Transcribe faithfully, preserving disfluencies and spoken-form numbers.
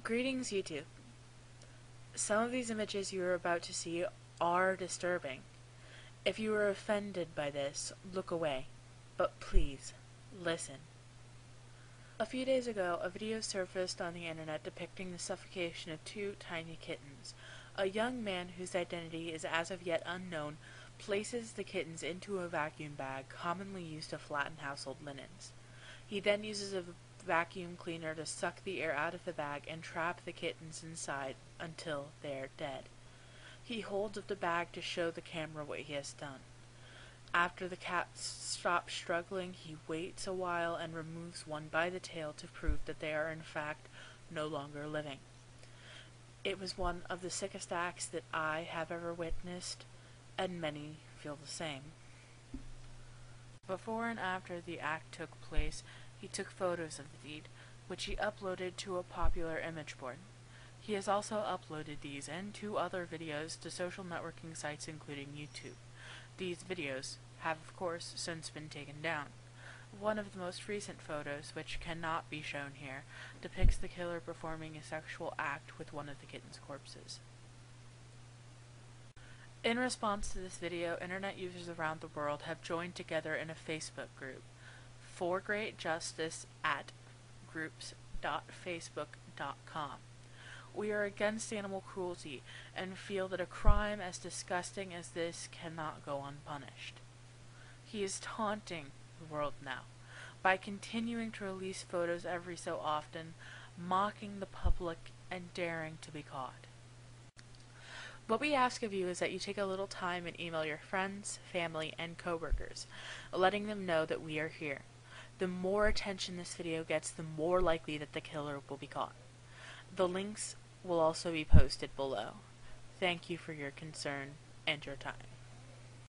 Greetings, YouTube. Some of these images you are about to see are disturbing. If you are offended by this, look away. But please, listen. A few days ago, a video surfaced on the internet depicting the suffocation of two tiny kittens. A young man whose identity is as of yet unknown places the kittens into a vacuum bag commonly used to flatten household linens. He then uses a vacuum cleaner to suck the air out of the bag and trap the kittens inside until they are dead. He holds up the bag to show the camera what he has done. After the cats stop struggling, he waits a while and removes one by the tail to prove that they are in fact no longer living. It was one of the sickest acts that I have ever witnessed, and many feel the same. Before and after the act took place, he took photos of the deed, which he uploaded to a popular image board. He has also uploaded these and two other videos to social networking sites including YouTube. These videos have of course since been taken down. One of the most recent photos, which cannot be shown here, depicts the killer performing a sexual act with one of the kitten's corpses. In response to this video, internet users around the world have joined together in a Facebook group, For Great Justice at groups dot facebook dot com. We are against animal cruelty and feel that a crime as disgusting as this cannot go unpunished. He is taunting the world now by continuing to release photos every so often, mocking the public and daring to be caught. What we ask of you is that you take a little time and email your friends, family, and coworkers, letting them know that we are here. The more attention this video gets, the more likely that the killer will be caught. The links will also be posted below. Thank you for your concern and your time.